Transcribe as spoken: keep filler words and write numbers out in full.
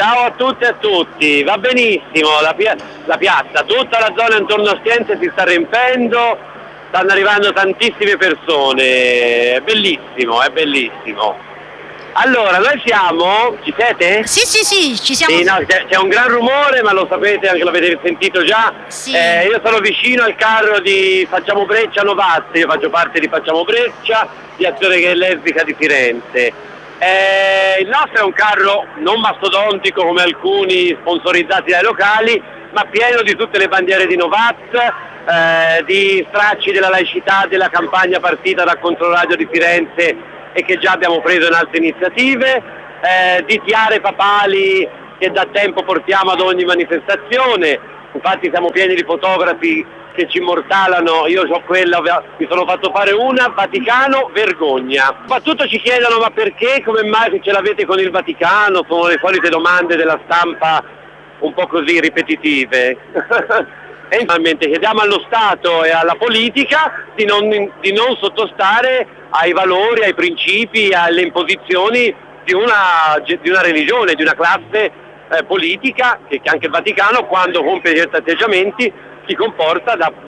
Ciao a tutti e a tutti, va benissimo, la, pia- la piazza, tutta la zona intorno a Ostiense si sta riempendo, stanno arrivando tantissime persone, è bellissimo, è bellissimo. Allora, noi siamo, ci siete? Sì, sì, sì, ci siamo. Sì, no, c'è, c'è un gran rumore, ma lo sapete, anche l'avete sentito già. Sì. Eh, io sono vicino al carro di Facciamo Breccia Novaste, io faccio parte di Facciamo Breccia, di Azione Gay e Lesbica di Firenze. Eh, il nostro è un carro non mastodontico come alcuni sponsorizzati dai locali, ma pieno di tutte le bandiere di Novax, eh, di stracci della laicità della campagna partita da Controradio di Firenze e che già abbiamo preso in altre iniziative, eh, di tiare papali che da tempo portiamo ad ogni manifestazione, infatti siamo pieni di fotografi che ci immortalano, io ho quella, mi sono fatto fare una, Vaticano vergogna. Soprattutto ci chiedono ma perché, come mai che ce l'avete con il Vaticano, sono le solite domande della stampa un po' così ripetitive. E finalmente chiediamo allo Stato e alla politica di non, di non sottostare ai valori, ai principi, alle imposizioni di una, di una religione, di una classe eh, politica che, che anche il Vaticano, quando compie certi atteggiamenti, si comporta da